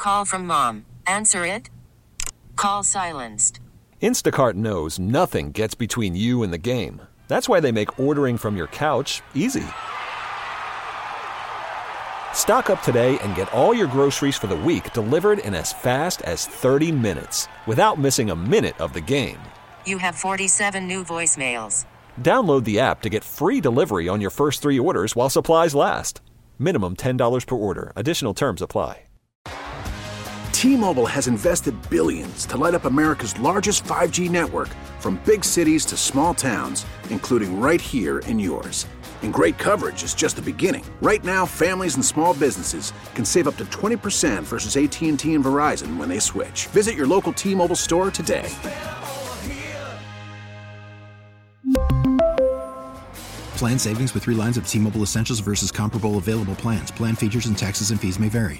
Call from mom. Answer it. Call silenced. Instacart knows nothing gets between you and the game. That's why they make ordering from your couch easy. Stock up today and get all your groceries for the week delivered in as fast as 30 minutes without missing a minute of the game. You have 47 new voicemails. Download the app to get free delivery on your first 3 orders while supplies last. Minimum $10 per order. Additional terms apply. T-Mobile has invested billions to light up America's largest 5G network, from big cities to small towns, including right here in yours. And great coverage is just the beginning. Right now, families and small businesses can save up to 20% versus AT&T and Verizon when they switch. Visit your local T-Mobile store today. Plan savings with 3 lines of T-Mobile Essentials versus comparable available plans. Plan features and taxes and fees may vary.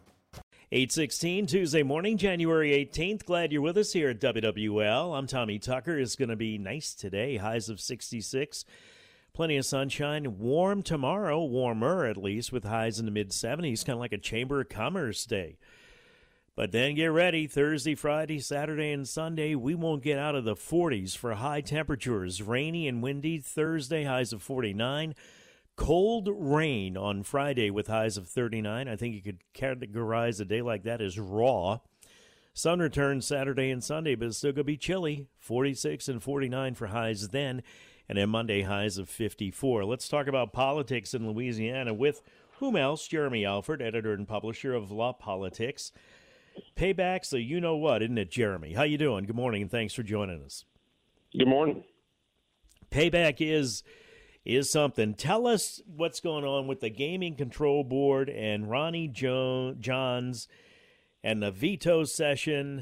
8:16 Tuesday morning, January 18th. Glad you're with us here at WWL. I'm Tommy Tucker. It's going to be nice today. Highs of 66. Plenty of sunshine. Warm tomorrow, warmer at least, with highs in the mid-70s, kind of like a Chamber of Commerce day. But then get ready. Thursday, Friday, Saturday, and Sunday, we won't get out of the 40s for high temperatures. Rainy and windy Thursday, highs of 49. Cold rain on Friday with highs of 39. I think you could categorize a day like that as raw. Sun returns Saturday and Sunday, but it's still going to be chilly. 46 and 49 for highs then. And then Monday, highs of 54. Let's talk about politics in Louisiana with whom else? Jeremy Alford, editor and publisher of La Politics. Payback, so you know what, isn't it, Jeremy? How you doing? Good morning, and thanks for joining us. Good morning. Payback is something. Tell us what's going on with the Gaming Control Board and Ronnie Johns and the veto session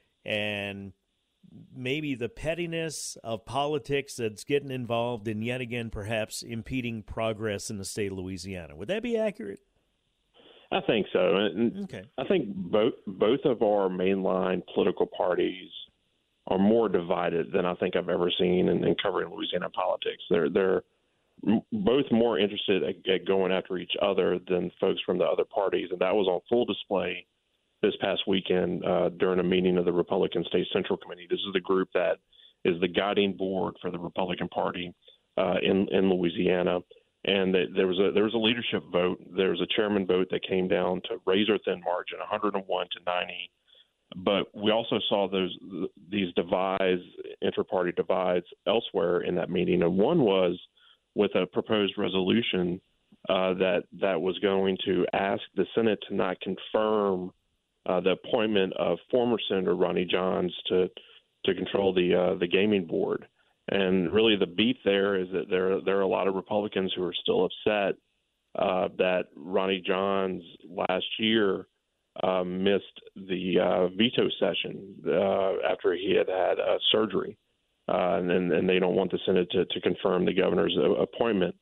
and maybe the pettiness of politics that's getting involved in yet again perhaps impeding progress in the state of Louisiana. Would that be accurate? I think so. And okay. I think both of our mainline political parties are more divided than I think I've ever seen in covering Louisiana politics. They're both more interested at going after each other than folks from the other parties, and that was on full display this past weekend during a meeting of the Republican State Central Committee. This is the group that is the guiding board for the Republican Party in Louisiana. And there was a leadership vote. There was a chairman vote that came down to razor thin margin, 101 to 90. But we also saw these divides, inter-party divides elsewhere in that meeting. And one was with a proposed resolution that was going to ask the Senate to not confirm the appointment of former Senator Ronnie Johns to control the gaming board. And really the beef there is that there are a lot of Republicans who are still upset that Ronnie Johns last year missed the veto session after he had surgery. And they don't want the Senate to confirm the governor's appointment.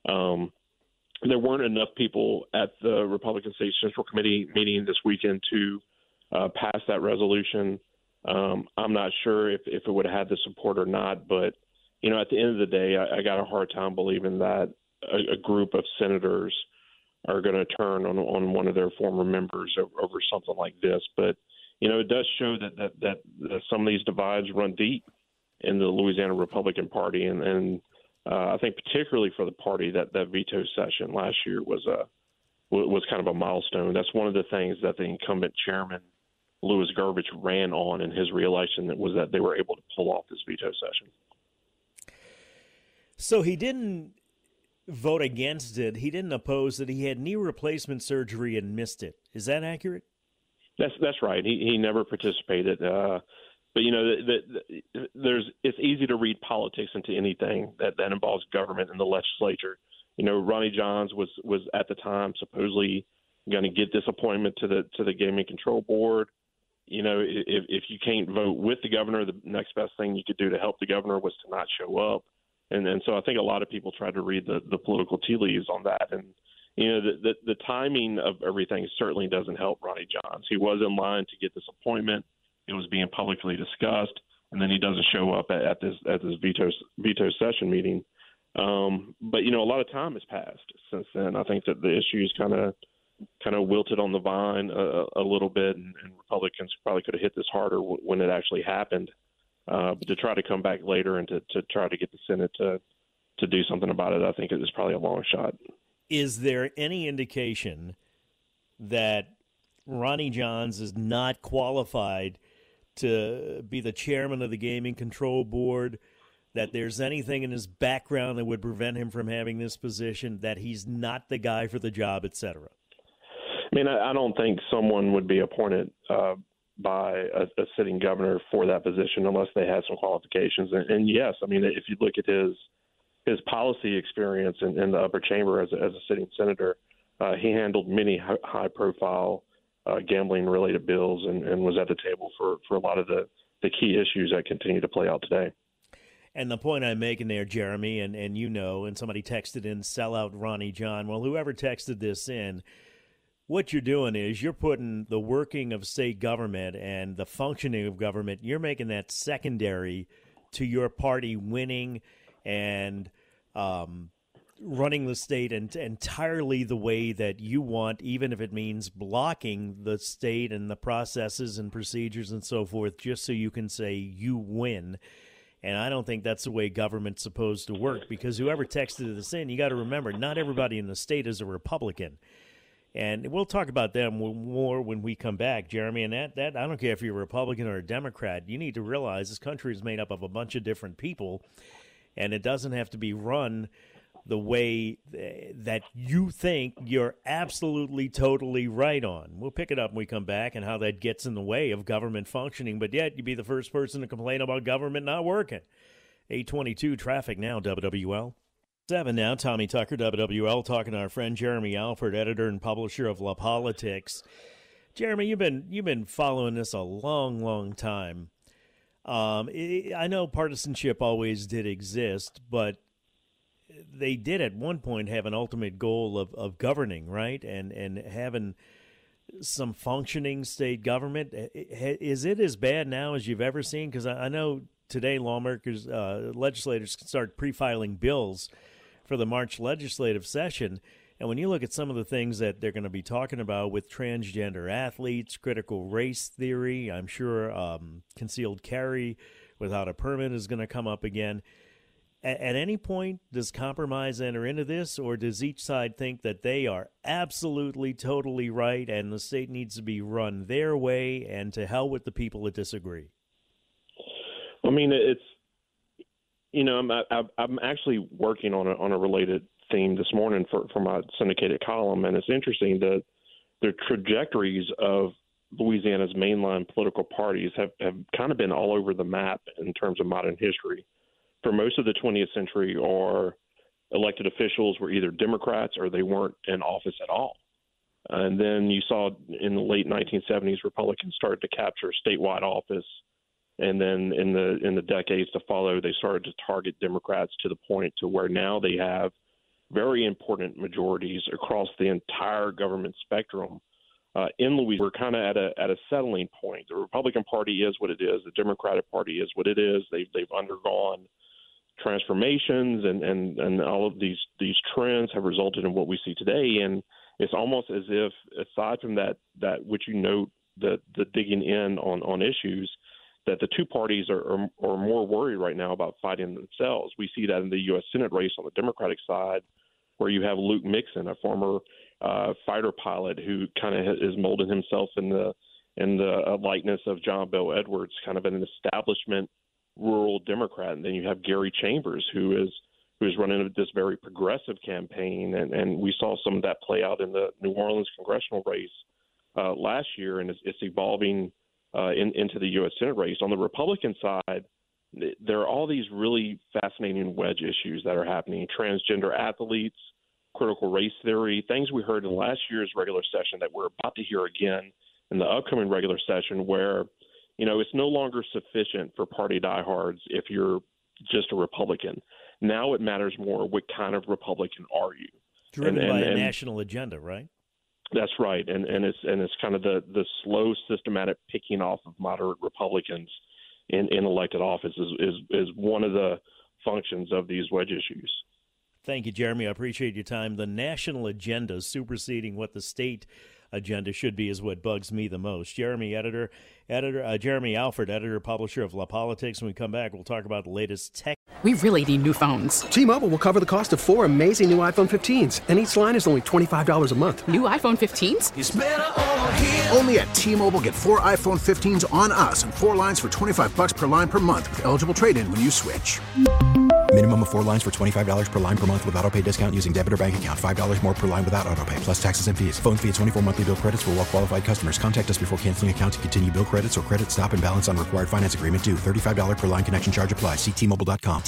There weren't enough people at the Republican State Central Committee meeting this weekend to pass that resolution. I'm not sure if it would have had the support or not, but, you know, at the end of the day, I got a hard time believing that a group of senators are going to turn on one of their former members over something like this. But, you know, it does show that some of these divides run deep in the Louisiana Republican Party. And I think particularly for the party that veto session last year was kind of a milestone. That's one of the things that the incumbent chairman, Louis Gerbich, ran on in his reelection, was that they were able to pull off this veto session. So he didn't vote against it. He didn't oppose it. He had knee replacement surgery and missed it. Is that accurate? That's right. He never participated. But, you know, it's easy to read politics into anything that involves government and the legislature. You know, Ronnie Johns was at the time supposedly going to get this appointment to the Gaming Control Board. You know, if you can't vote with the governor, the next best thing you could do to help the governor was to not show up. And so I think a lot of people tried to read the political tea leaves on that. And, you know, the timing of everything certainly doesn't help Ronnie Johns. He was in line to get this appointment. It was being publicly discussed, and then he doesn't show up at this veto session meeting. But, you know, a lot of time has passed since then. I think that the issue is kind of kind of wilted on the vine a little bit, and Republicans probably could have hit this harder when it actually happened. But to try to come back later and to try to get the Senate to do something about it, I think it is probably a long shot. Is there any indication that Ronnie Johns is not qualified to be the chairman of the Gaming Control Board, that there's anything in his background that would prevent him from having this position, that he's not the guy for the job, et cetera? I mean, I don't think someone would be appointed by a sitting governor for that position unless they had some qualifications. And yes, I mean, if you look at his policy experience in the upper chamber as a sitting senator, he handled many high-profile gambling-related bills and was at the table for a lot of the key issues that continue to play out today. And the point I'm making there, Jeremy, and you know, and somebody texted in, sell out Ronnie John. Well, whoever texted this in, what you're doing is you're putting the working of state government and the functioning of government, you're making that secondary to your party winning and running the state entirely the way that you want, even if it means blocking the state and the processes and procedures and so forth, just so you can say you win. And I don't think that's the way government's supposed to work, because whoever texted this in, you got to remember, not everybody in the state is a Republican. And we'll talk about them more when we come back, Jeremy. And that I don't care if you're a Republican or a Democrat, you need to realize this country is made up of a bunch of different people, and it doesn't have to be run the way that you think you're absolutely, totally right on. We'll pick it up when we come back and how that gets in the way of government functioning, but yet you'd be the first person to complain about government not working. 822 traffic now, WWL. 7 now, Tommy Tucker, WWL, talking to our friend Jeremy Alford, editor and publisher of La Politics. Jeremy, you've been following this a long, long time. I know partisanship always did exist, but they did at one point have an ultimate goal of governing, right? And having some functioning state government. Is it as bad now as you've ever seen? Because I know today lawmakers, legislators can start pre-filing bills for the March legislative session. And when you look at some of the things that they're going to be talking about with transgender athletes, critical race theory, I'm sure concealed carry without a permit is going to come up again. At any point, does compromise enter into this, or does each side think that they are absolutely, totally right and the state needs to be run their way, and to hell with the people that disagree? I mean, it's, you know, I'm actually working on a related theme this morning for my syndicated column, and it's interesting that the trajectories of Louisiana's mainline political parties have kind of been all over the map in terms of modern history. For most of the 20th century, our elected officials were either Democrats or they weren't in office at all. And then you saw in the late 1970s, Republicans started to capture statewide office. And then in the decades to follow, they started to target Democrats to the point to where now they have very important majorities across the entire government spectrum. In Louisiana, we're kind of at a settling point. The Republican Party is what it is. The Democratic Party is what it is. They've undergone transformations, and all of these trends have resulted in what we see today. And it's almost as if, aside from that which you note, the digging in on issues, that the two parties are more worried right now about fighting themselves. We see that in the U.S. Senate race on the Democratic side, where you have Luke Mixon, a former fighter pilot who kind of is molding himself in the likeness of John Bel Edwards, kind of an establishment rural Democrat. And then you have Gary Chambers, who is running this very progressive campaign, and we saw some of that play out in the New Orleans congressional race last year, and it's evolving into the U.S. Senate race. On the Republican side, there are all these really fascinating wedge issues that are happening: transgender athletes, critical race theory, things we heard in last year's regular session that we're about to hear again in the upcoming regular session, where, you know, it's no longer sufficient for party diehards if you're just a Republican. Now it matters more what kind of Republican are you. Driven by a national agenda, right? That's right, and it's kind of the slow, systematic picking off of moderate Republicans in elected office is one of the functions of these wedge issues. Thank you, Jeremy. I appreciate your time. The national agenda superseding what the state agenda should be is what bugs me the most. Jeremy Alford, editor, publisher of La Politics. When we come back, we'll talk about the latest tech. We really need new phones. T-Mobile will cover the cost of 4 amazing new iPhone 15s, and each line is only $25 a month. New iPhone 15s? It's better over here. Only at T-Mobile, get 4 iPhone 15s on us and 4 lines for $25 per line per month with eligible trade-in when you switch. Minimum of 4 lines for $25 per line per month with autopay discount using debit or bank account. $5 more per line without autopay, plus taxes and fees. Phone fee at 24 monthly bill credits for well-qualified customers. Contact us before canceling account to continue bill credits or credit stop and balance on required finance agreement due. $35 per line connection charge applies. See T-Mobile.com.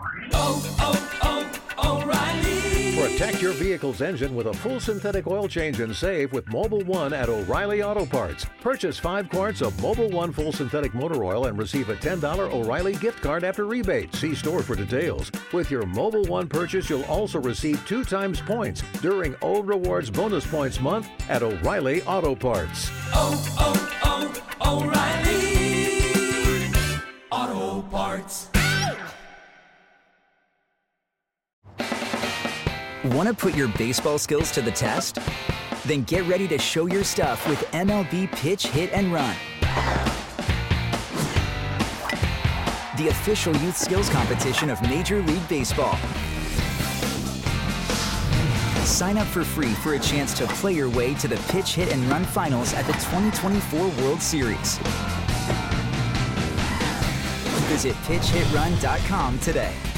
O'Reilly. Protect your vehicle's engine with a full synthetic oil change and save with Mobil 1 at O'Reilly Auto Parts. Purchase 5 quarts of Mobil 1 full synthetic motor oil and receive a $10 O'Reilly gift card after rebate. See store for details. With your Mobil 1 purchase, you'll also receive 2 times points during O Rewards Bonus Points Month at O'Reilly Auto Parts. O'Reilly Auto Parts. Want to put your baseball skills to the test? Then get ready to show your stuff with MLB Pitch, Hit, and Run. The official youth skills competition of Major League Baseball. Sign up for free for a chance to play your way to the Pitch, Hit, and Run finals at the 2024 World Series. Visit PitchHitRun.com today.